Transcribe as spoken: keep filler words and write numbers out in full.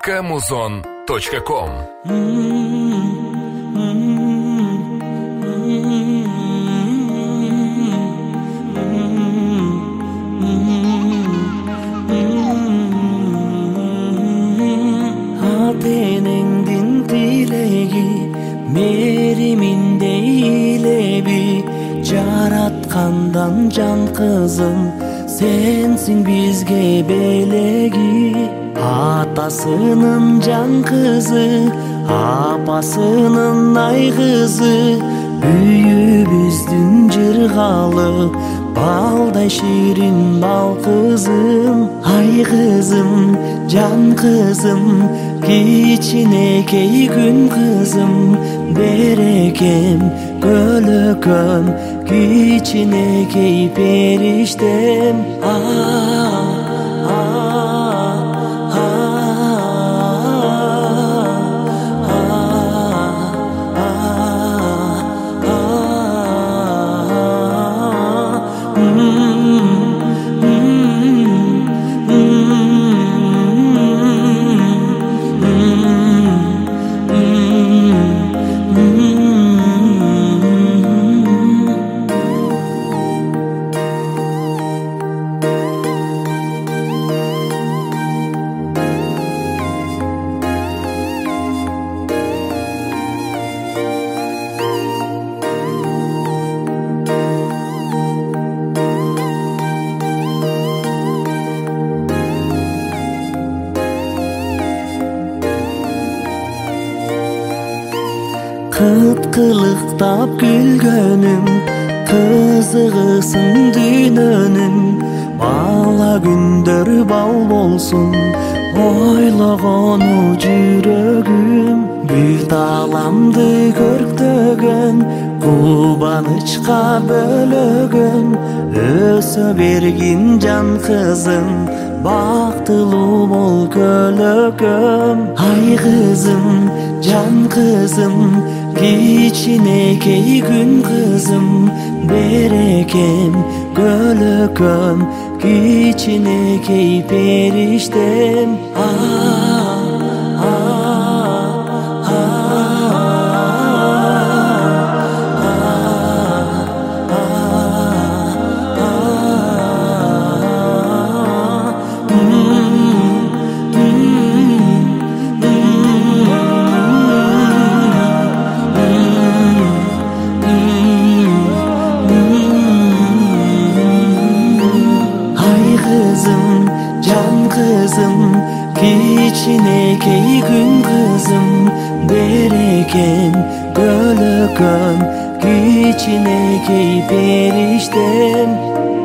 камузон точка ком. Atenengdin tilegi мериминдей илеби, жараткандан жан кызым сенсиң бизге белеги. Атасынын жан кызы, апасынын ай кызы, үйүбүздүн жыргалы балдай ширин бал кызым. Ай кызым, жан кызым, кичинекей күн кызым, берекем көлөкөм, кичинекей периштем. А Кыткылыктап күлгөнүм, кызыгысың дүйнөнүн. Бала күндөр бал болсун, ойлогону жүрөгүм. Бүт аламды көрктөгөн, кубанычка бөлөгөн. Өсө бергин жан кызым, бактылуу бол көлөкөм. Ай кызым, жан кызым, кичинекей күн кызым, берекем көлөкөм, кичинекей периштем. А жан кызым, кичинекей күн кызым, берекем көлөкөм, кичинекей периштем.